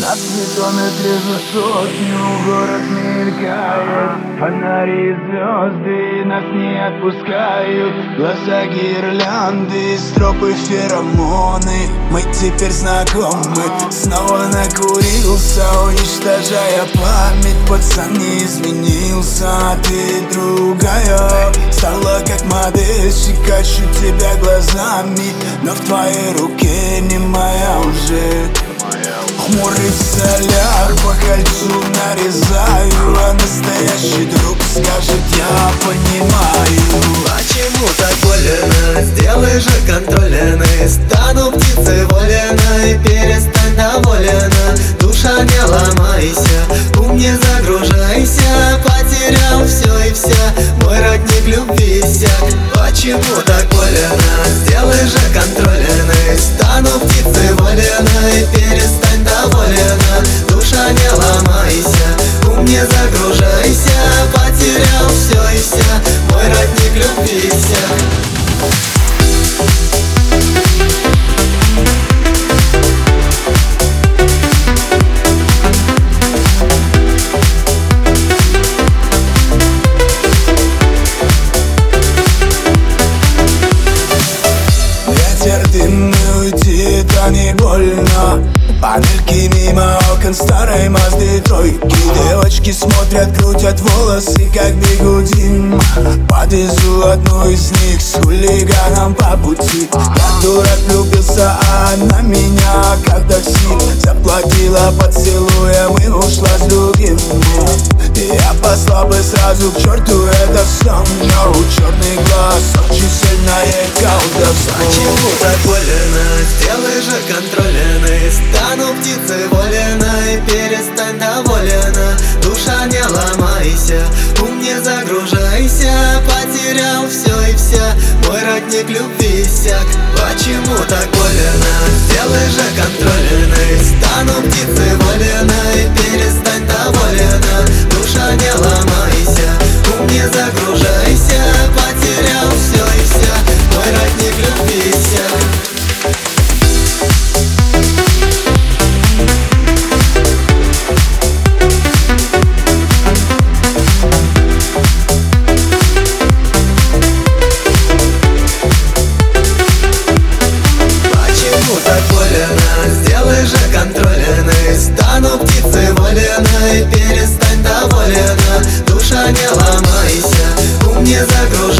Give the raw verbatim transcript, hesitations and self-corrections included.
На спидометре за сотню город мелькает, фонари и звезды нас не отпускают. Глаза гирлянды, стропы феромоны. Мы теперь знакомы. Снова накурился, уничтожая память. Пацан не изменился, а ты другая. Стала как модельщик, ищу тебя глазами, но в твоей руке не моя уже. Хмурый соляр по кольцу нарезаю, а настоящий друг скажет: я понимаю. Почему так больно? Сделай же контролено. Стану птицей волена, перестань доволена. Душа, не ломайся, ум не загружайся. Потерял все и вся, мой родник любви иссяк. Почему так больно? Сделай же контролено. Стану птицей волена, перестань доволена. Душа, не ломайся, ум не загружайся. Потерял все и вся, мой родник любви иссяк. Дымный уйти, это не больно. Панельки мимо окон старой Мазды тройки. Девочки смотрят, крутят волосы, как бигуди. Подвезу одну из них с хулиганом по пути. Я дурак влюбился, а она меня как такси. Заплатила поцелуем и ушла с другим. Я послал бы сразу к черту это сон, но у черный глаз очень сильное колдовство. Почему так больно? Сделай же контролено. Стану птицей волена, перестань доволена. Душа, не ломайся, ум не загружайся. Потерял все и вся, мой родник любви иссяк. Почему так больно? Сделай же контролено. Стану птицей волена, перестань доволена. Душа, не ломайся, ум не загружайся. Потерял все и вся, мой родник любви иссяк. Сделай же контролено. Стану птицей волена, перестань доволена. Душа, не ломайся, ум не загружайся.